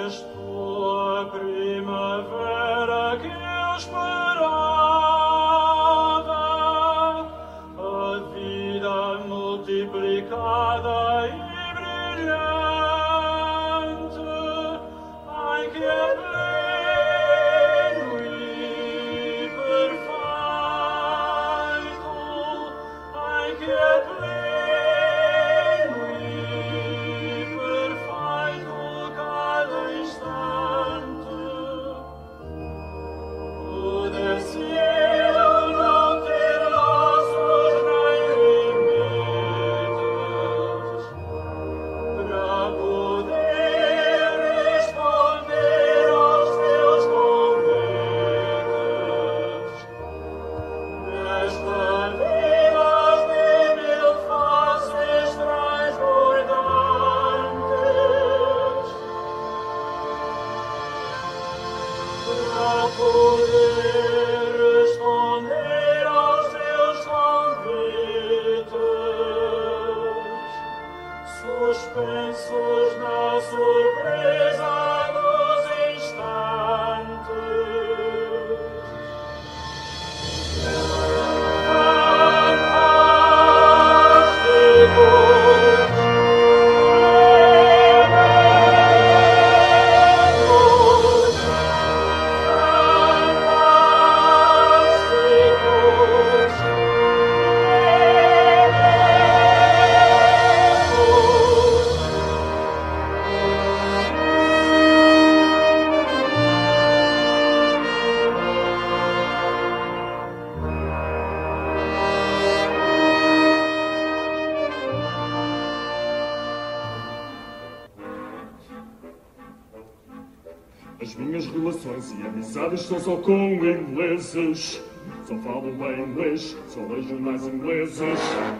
As minhas relações e amizades são só com ingleses. Só falo bem inglês, só leio jornais ingleses.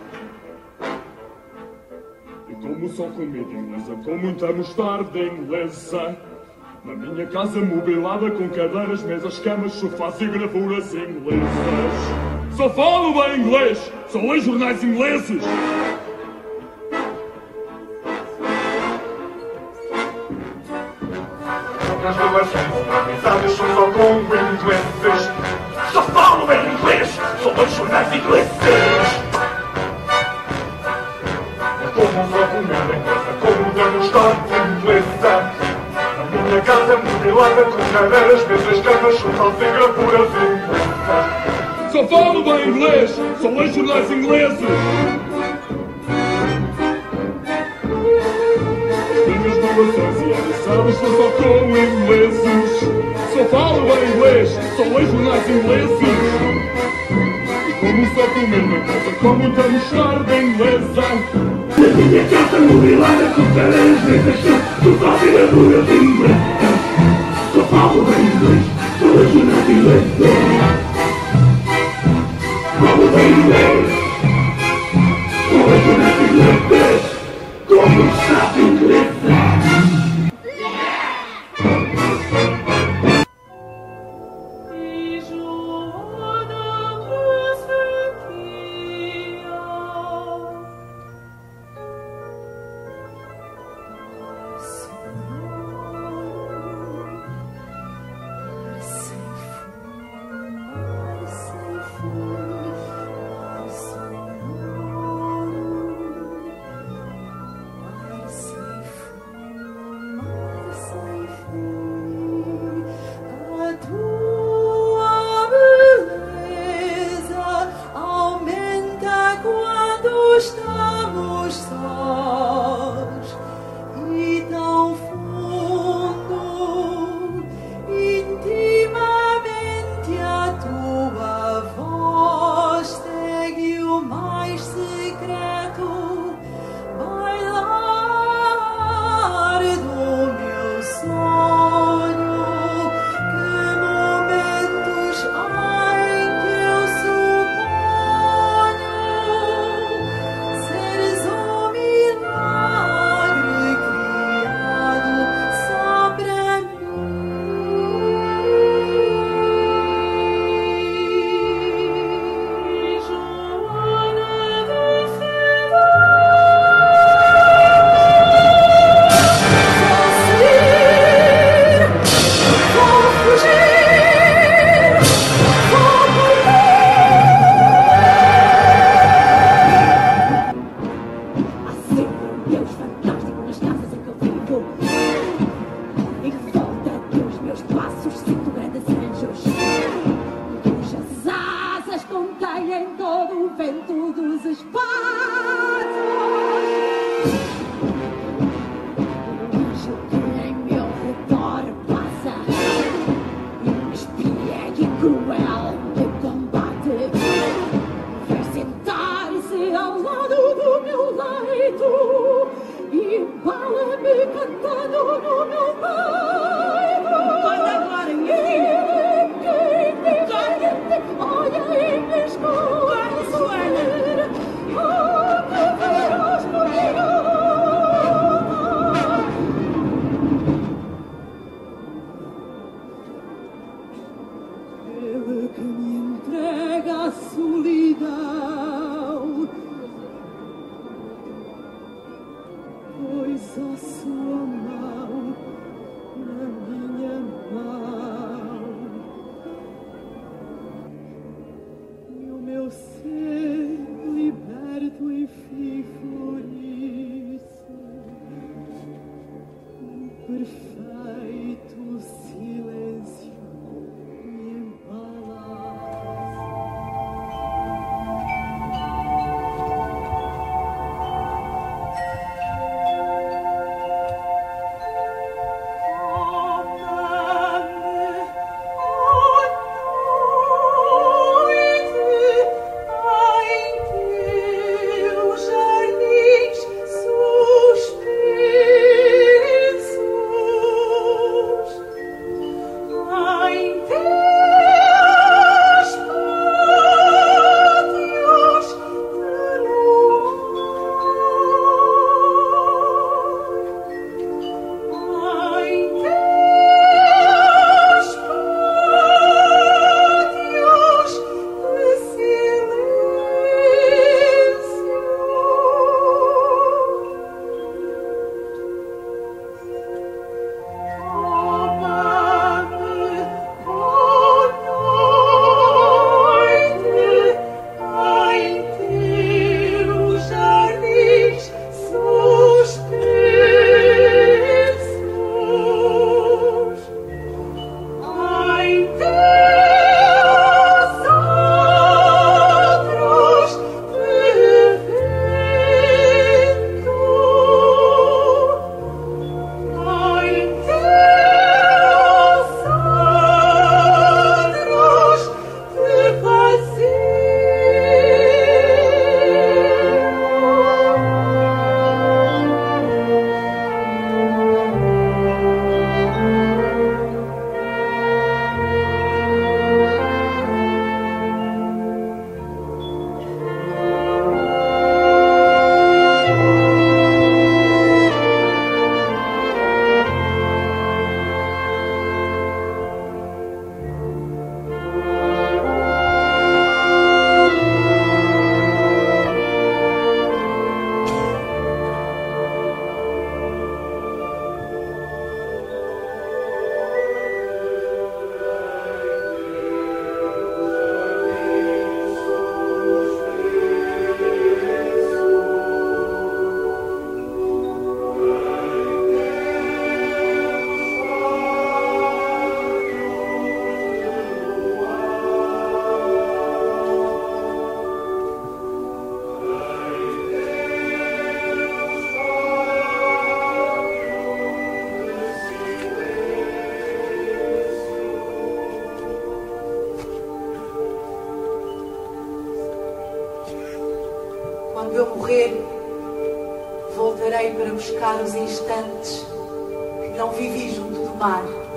E como só comida inglesa, com muita mostarda inglesa. Na minha casa mobilada com cadeiras, mesas, camas, sofás e gravuras inglesas. Só falo bem inglês, só leio jornais ingleses. As relações e amizades são só com ingleses. Só falo bem inglês, só leio jornais ingleses. Como só comida inglesa, como da mostarda inglesa. Na minha casa mobilada com cadeiras, mesas, camas, sofás e gravuras inglesas. Só falo bem inglês, só leio jornais ingleses. Relações e amizades são só com ingleses. Só falo bem inglês, só leio jornais ingleses. E como só comer na casa com muita mostarda inglesa. Na minha casa mobilada com cadeiras, mesas, sofás e gravuras inglesas. Só falo bem inglês, só leio jornais ingleses. Falo bem inglês, só leio jornais ingleses. Como está inglesa? Quando eu morrer, voltarei para buscar os instantes que não vivi junto do mar.